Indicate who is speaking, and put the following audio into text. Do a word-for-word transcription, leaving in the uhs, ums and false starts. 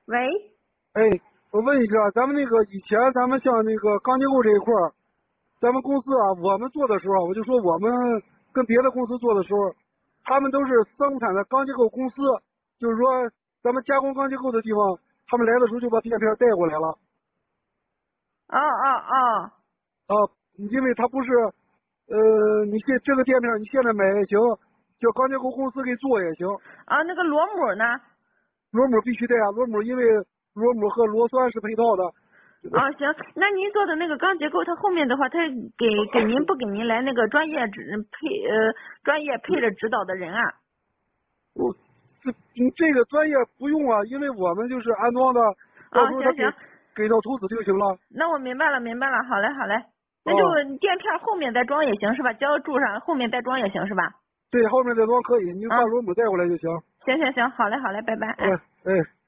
Speaker 1: 喂，
Speaker 2: 哎，我问一下，咱们那个以前咱们像那个钢结构这一块儿，咱们公司啊，我们做的时候，我就说我们跟别的公司做的时候，他们都是生产的钢结构公司，就是说咱们加工钢结构的地方，他们来的时候就把垫片带过来了。
Speaker 1: 哦哦哦，
Speaker 2: 啊，因为他不是，呃，你现这个垫片你现在买也行，叫钢结构公司给做也行。
Speaker 1: 啊，那个螺母呢？
Speaker 2: 螺母必须带啊，螺母因为螺母和螺栓是配套的。
Speaker 1: 啊，行，那您做的那个钢结构，它后面的话，它给给您不给您来那个专业指配呃专业配着指导的人啊？
Speaker 2: 我这你这个专业不用啊，因为我们就是安装的，到
Speaker 1: 啊，
Speaker 2: 时候他给
Speaker 1: 行行，
Speaker 2: 给到图纸就行了。
Speaker 1: 那我明白了明白了，好嘞好嘞，那就
Speaker 2: 啊，
Speaker 1: 垫片后面再装也行是吧？胶柱上后面再装也行是吧？
Speaker 2: 对，后面再装可以，你把
Speaker 1: 啊，
Speaker 2: 螺母带过来就行。
Speaker 1: 行行行，好嘞好嘞，拜拜，
Speaker 2: 哎
Speaker 1: 哎。
Speaker 2: 哎。